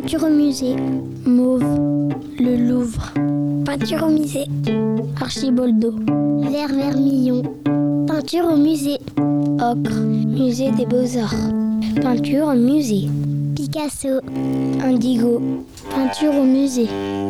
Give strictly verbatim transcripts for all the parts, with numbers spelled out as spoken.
Peinture au musée. Mauve. Le Louvre. Peinture au musée. Archiboldo. Vert vermillon. Peinture au musée. Ocre. Musée des Beaux-Arts. Peinture au musée. Picasso. Indigo. Peinture au musée.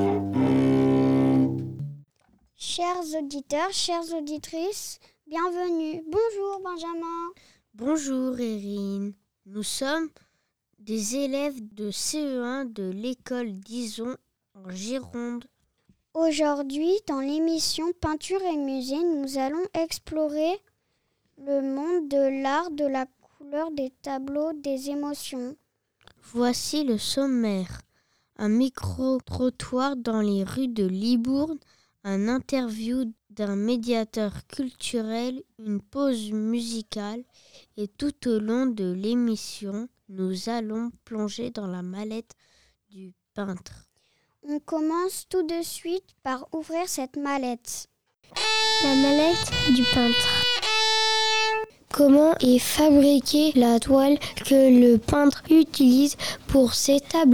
Chers auditeurs, chères auditrices, bienvenue. Bonjour Benjamin. Bonjour Erin. Nous sommes des élèves de C E un de l'école d'Izon en Gironde. Aujourd'hui, dans l'émission Peinture et musée, nous allons explorer le monde de l'art, de la couleur, des tableaux, des émotions. Voici le sommaire. Un micro-trottoir dans les rues de Libourne, un interview d'un médiateur culturel, une pause musicale et tout au long de l'émission, nous allons plonger dans la mallette du peintre. On commence tout de suite par ouvrir cette mallette. La mallette du peintre. Comment est fabriquée la toile que le peintre utilise pour ses tableaux ?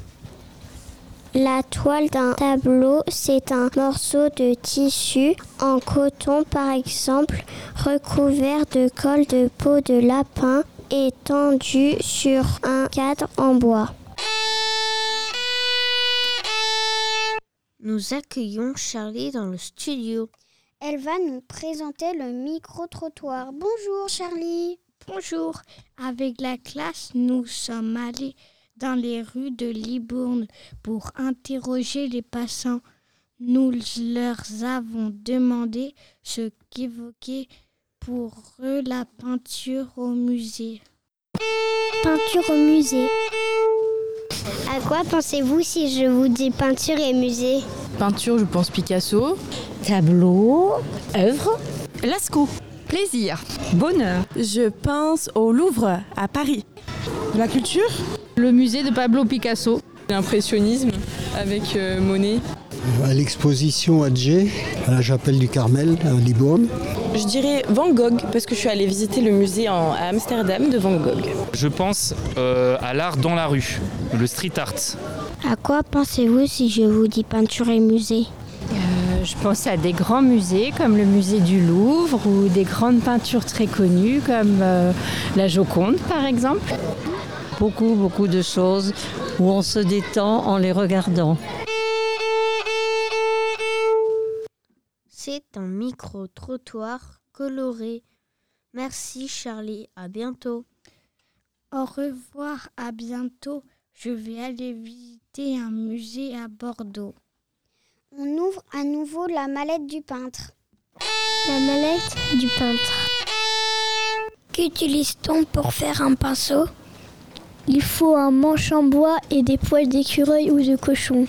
La toile d'un tableau, c'est un morceau de tissu en coton par exemple, recouvert de colle de peau de lapin et tendu sur un cadre en bois. Nous accueillons Charlie dans le studio. Elle va nous présenter le micro-trottoir. Bonjour Charlie. Bonjour. Avec la classe, nous sommes allés dans les rues de Libourne pour interroger les passants. Nous leur avons demandé ce qu'évoquait pour eux la peinture au musée. Peinture au musée. À quoi pensez-vous si je vous dis peinture et musée ? Peinture, je pense Picasso. Tableau, œuvre, Lascaux, plaisir, bonheur. Je pense au Louvre, à Paris. La culture ? Le musée de Pablo Picasso. L'impressionnisme avec euh, Monet. À l'exposition Adjé, à la chapelle du Carmel, à Libourne. Je dirais Van Gogh, parce que je suis allée visiter le musée en, à Amsterdam de Van Gogh. Je pense euh, à l'art dans la rue, le street art. À quoi pensez-vous si je vous dis peinture et musée ? euh, Je pense à des grands musées comme le musée du Louvre ou des grandes peintures très connues comme euh, la Joconde par exemple. Beaucoup, beaucoup de choses où on se détend en les regardant. C'est un micro-trottoir coloré. Merci Charlie, à bientôt. Au revoir, à bientôt. Je vais aller visiter un musée à Bordeaux. On ouvre à nouveau la mallette du peintre. La mallette du peintre. Qu'utilise-t-on pour faire un pinceau ? Il faut un manche en bois et des poils d'écureuil ou de cochon.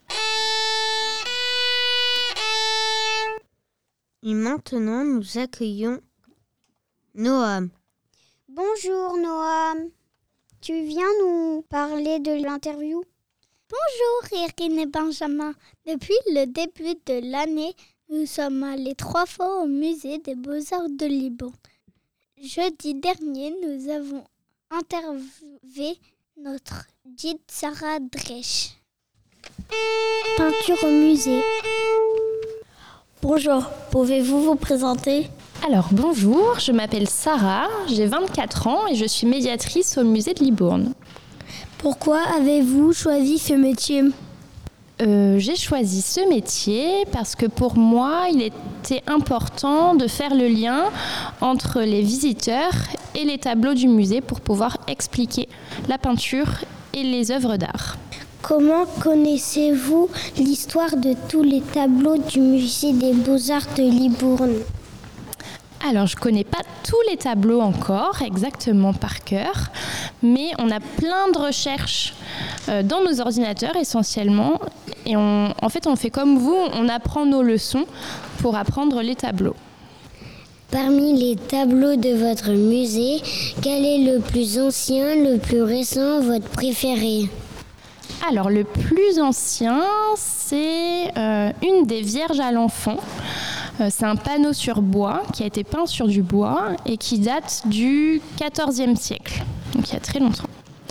Et maintenant, nous accueillons Noam. Bonjour Noam. Tu viens nous parler de l'interview ? Bonjour Erin et Benjamin. Depuis le début de l'année, nous sommes allés trois fois au musée des Beaux-Arts de Libourne. Jeudi dernier, nous avons interviewé notre guide Sarah Dresch. Peinture au musée. Bonjour, pouvez-vous vous présenter ? Alors bonjour, je m'appelle Sarah, j'ai vingt-quatre ans et je suis médiatrice au musée de Libourne. Pourquoi avez-vous choisi ce métier ? Euh, j'ai choisi ce métier parce que pour moi, il était important de faire le lien entre les visiteurs et les tableaux du musée pour pouvoir expliquer la peinture et les œuvres d'art. Comment connaissez-vous l'histoire de tous les tableaux du musée des Beaux-Arts de Libourne ? Alors, je ne connais pas tous les tableaux encore, exactement par cœur, mais on a plein de recherches euh, dans nos ordinateurs essentiellement. Et on, en fait, on fait comme vous, on apprend nos leçons pour apprendre les tableaux. Parmi les tableaux de votre musée, quel est le plus ancien, le plus récent, votre préféré ? Alors, le plus ancien, c'est euh, une des Vierges à l'enfant. Euh, c'est un panneau sur bois qui a été peint sur du bois et qui date du quatorzième siècle, donc il y a très longtemps.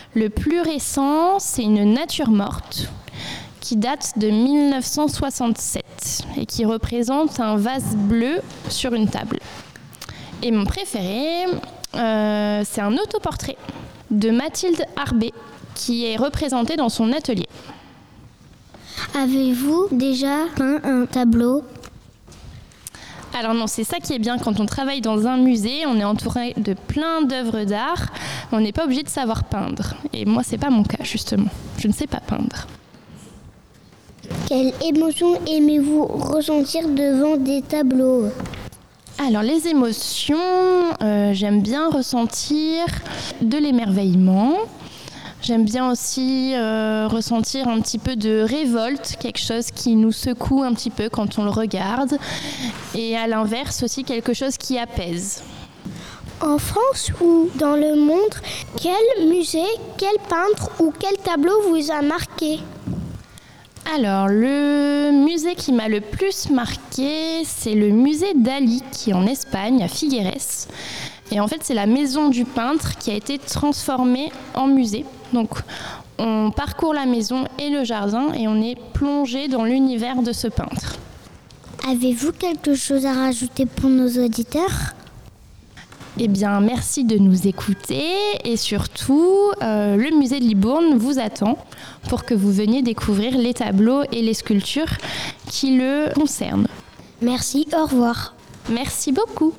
Le plus récent, c'est une nature morte qui date de mille neuf cent soixante-sept et qui représente un vase bleu sur une table. Et mon préféré, euh, c'est un autoportrait de Mathilde Arbé qui est représenté dans son atelier. Avez-vous déjà peint un tableau ? Alors non, c'est ça qui est bien quand on travaille dans un musée, on est entouré de plein d'œuvres d'art, on n'est pas obligé de savoir peindre. Et moi, c'est pas mon cas justement, je ne sais pas peindre. Quelle émotion aimez-vous ressentir devant des tableaux ? Alors les émotions, euh, j'aime bien ressentir de l'émerveillement. J'aime bien aussi euh, ressentir un petit peu de révolte, quelque chose qui nous secoue un petit peu quand on le regarde. Et à l'inverse aussi quelque chose qui apaise. En France ou dans le monde, quel musée, quel peintre ou quel tableau vous a marqué ? Alors, le musée qui m'a le plus marqué, c'est le musée Dali, qui est en Espagne, à Figueres. Et en fait, c'est la maison du peintre qui a été transformée en musée. Donc, on parcourt la maison et le jardin et on est plongé dans l'univers de ce peintre. Avez-vous quelque chose à rajouter pour nos auditeurs ? Eh bien, merci de nous écouter et surtout, euh, le musée de Libourne vous attend pour que vous veniez découvrir les tableaux et les sculptures qui le concernent. Merci, au revoir. Merci beaucoup.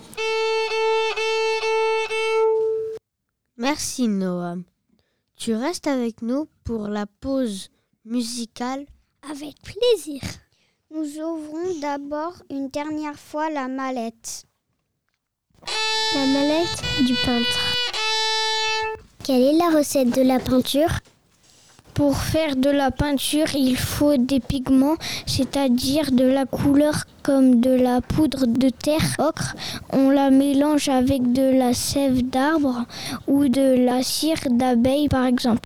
Merci Noam. Tu restes avec nous pour la pause musicale ? Avec plaisir. Nous ouvrons d'abord une dernière fois la mallette. La mallette du peintre. Quelle est la recette de la peinture ? Pour faire de la peinture, il faut des pigments, c'est-à-dire de la couleur comme de la poudre de terre ocre. On la mélange avec de la sève d'arbre ou de la cire d'abeille par exemple.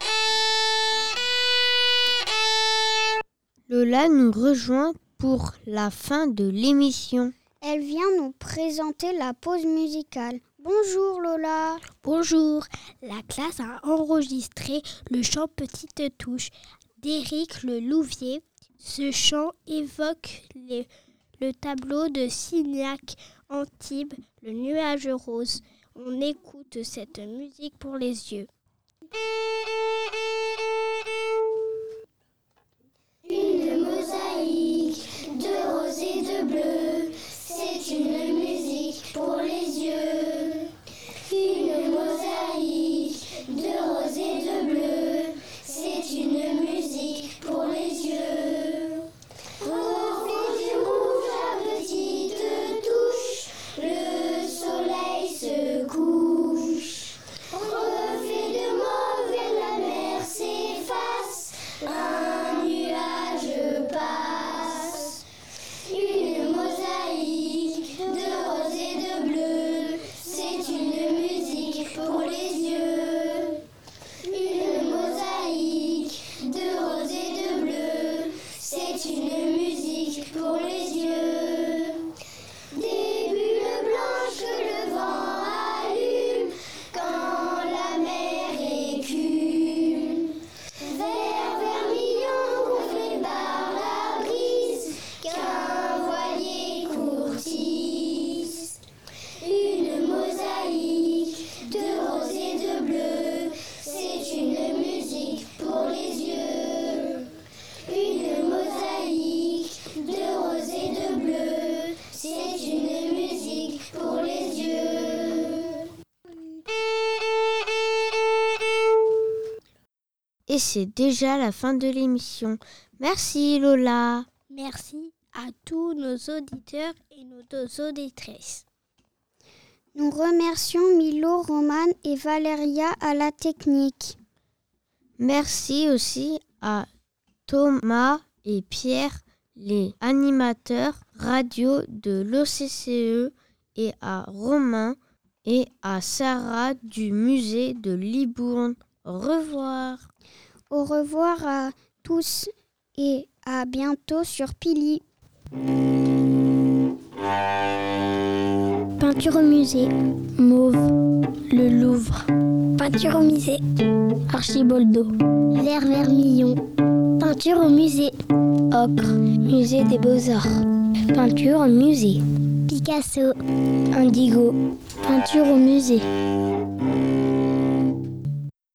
Lola nous rejoint pour la fin de l'émission. Elle vient nous présenter la pause musicale. Bonjour Lola. Bonjour. La classe a enregistré le chant Petite Touche d'Éric Le Louvier. Ce chant évoque les, le tableau de Signac Antibes, le nuage rose. On écoute cette musique pour les yeux. Une mosaïque de rose et de bleu, c'est une musique pour les yeux. Une mosaïque de rose et de bleu, c'est une musique pour les yeux. Reflet du rouge à petite touche, le soleil se couche. Reflet de mauve et la mer s'efface, un nuage passe. Une mosaïque de rose et de bleu, c'est une musique pour les yeux. Une mosaïque de rose et de bleu, c'est une musique pour les yeux. Des bulles blanches que le vent allume quand la mer écume. Vert vermillon gonflé par la brise qu'un voilier courtise. Une mosaïque de rose et de bleu, c'est une musique pour les yeux. Une mosaïque de rose et de bleu, c'est une musique pour les yeux. Et c'est déjà la fin de l'émission. Merci Lola. Merci à tous nos auditeurs et nos auditrices. Nous remercions Milo, Romane et Valéria à la technique. Merci aussi à Thomas et Pierre, les animateurs radio de l'O C C E, et à Romain et à Sarah du musée de Libourne. Au revoir. Au revoir à tous et à bientôt sur Pili. Peinture au musée, Mauve, le Louvre. Peinture au musée. Archiboldo. Vert vermillon. Peinture au musée. Ocre. Musée des Beaux-Arts. Peinture au musée. Picasso. Indigo. Peinture au musée.